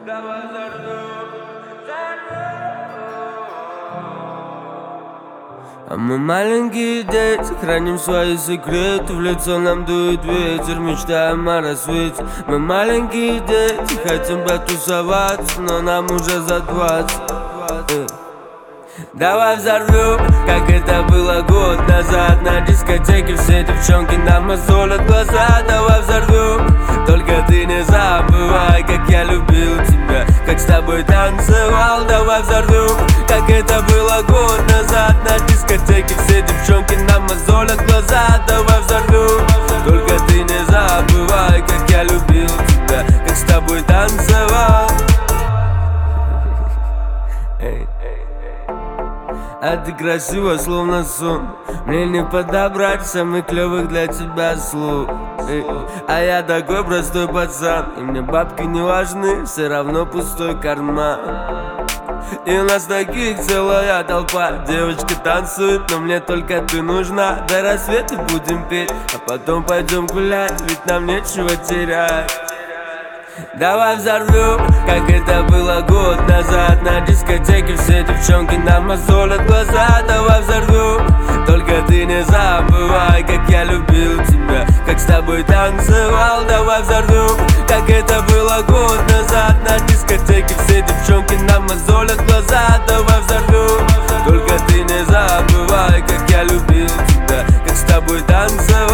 Давай взорвем, а мы маленькие дети, храним свои секреты. В лицо нам дует ветер, мечтаем о рассвете. Мы маленькие дети, хотим потусоваться, но нам уже за 20. Давай взорвем, как это было год назад. На дискотеке все девчонки нам мозолят глаза. Давай взорвем, только ты не забывай, как я любил тебя, как с тобой танцевал. Давай взорвем, как это было год назад. На дискотеке все девчонки нам мозолят глаза. Давай взорвем, только ты не забывай, как я любил тебя, как с тобой танцевал. А ты красива, словно сон. Мне не подобрать самых клевых для тебя слов. А я такой простой пацан, и мне бабки не важны, все равно пустой карман. И у нас таких целая толпа. Девочка танцует, но мне только ты нужна. До рассвета будем петь, а потом пойдем гулять, ведь нам нечего терять. Давай взорвем, как это было год назад. На дискотеке все девчонки нам мозолят глаза. Давай взорвем, только ты не забывай, как я любил тебя, как с тобой танцевал. Давай взорвем, как это было год назад. На дискотеке все девчонки нам мозолят глаза. Давай взорвем, только ты не забывай, как я любил тебя, как с тобой танцевал.